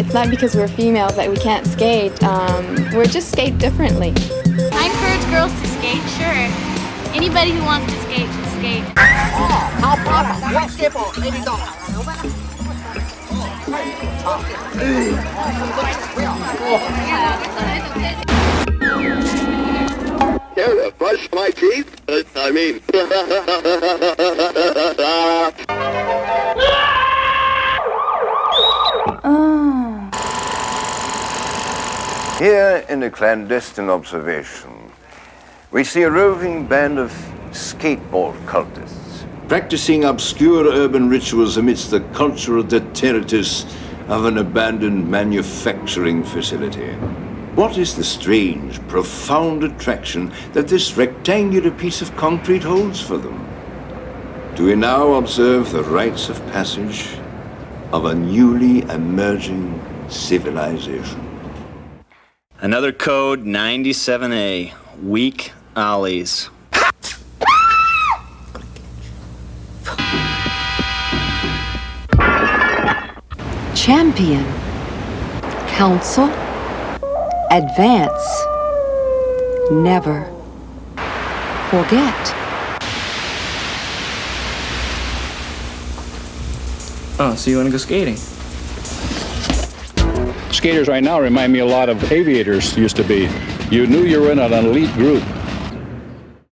It's not because we're females that we can't skate. We're just skate differently. I encourage girls to skate, sure. Anybody who wants to skate should skate. Care to brush my teeth? I mean... Here in a clandestine observation, we see a roving band of skateboard cultists practicing obscure urban rituals amidst the cultural detritus of an abandoned manufacturing facility. What is the strange, profound attraction that this rectangular piece of concrete holds for them? Do we now observe the rites of passage of a newly emerging civilization? Another code 97A, weak ollies. Champion, counsel, advance, never forget. Oh, so you want to go skating? Skaters right now remind me a lot of aviators used to be. You knew you were in an elite group.